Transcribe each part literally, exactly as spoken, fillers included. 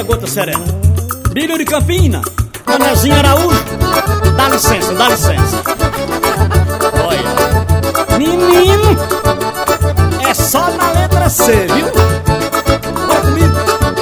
Eita, gota serena. Bilho de Campina, Manezinho Araújo. Dá licença, dá licença. Olha, menino, é só na letra C, viu? Vai comigo.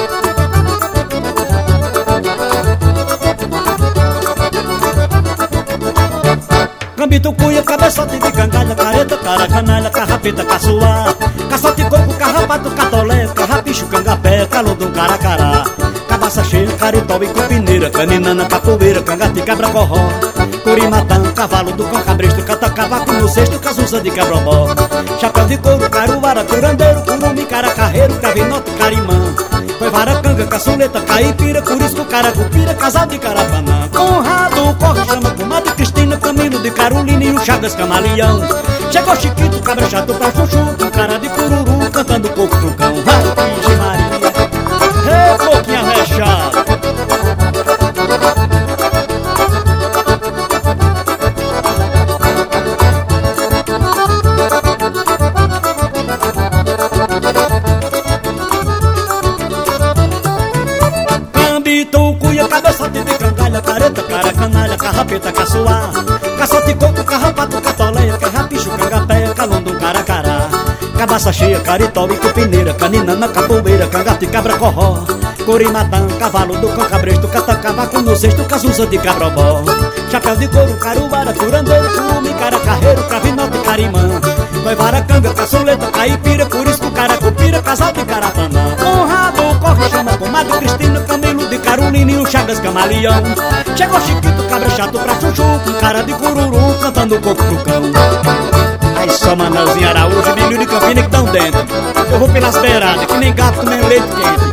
Gambito, cuia, cabeçote de cangalha, careta, cara, canalha, carrapeta, caçoar, caçote, coco, carrapato, catolé, carrapicho, cangapé, calor do caracará, cabaça cheia, caritó e cupineira, caninana, capoeira, cangate, cabra-corró, curimatã, cavalo do cão cabresto, catacavaco no cesto, casuza de cabrobó, chapéu de couro, caruara, curandeiro, curumi, caracarreiro, cavinote, carimã, coivaracanga, caçuleta, caipira, curisco, caracupira, casal de carapanã, Conrado, corre, chama, comadre Cristina, Camilo de Carolina e o Chagas Camaleão. Chegou Chiquito, cabra chato pra chuchu, com cara de cururu, cantando coco pro cão. Vai, Virgem Maria, é pouquinho arrechado. Gambito, cuia, cabeçote de cangalha, careta, cara, canalha, carrapeta, caçoar, caçote, coco, carrapato, catoleia, carrapicho, cangapé, calondo, caracará, cabaça cheia, caritó e cupineira, caninana, capoeira, cangate, cabra-corró, curimatã, cavalo do cão cabresto, catacavaco no cesto, casuza de cabrobó, chapéu de couro, caruara, curandeiro, curume, caracarreiro, cravinote, carimã, coivaracanga, caçuleta, caipira, curisco, caracupira, casal de carapanã, Conrado, corre, chama, comadre Cristina, Camilo de Carolina e o Chagas Camaleão. Chegou Chiquito, cabra chato pra chuchu, com cara de cururu, cantando coco pro cão. Aí só Manezinho Araújo e Bilho de Campina que tão dentro. Eu vou pelas beiradas, que nem gato comendo leite quente.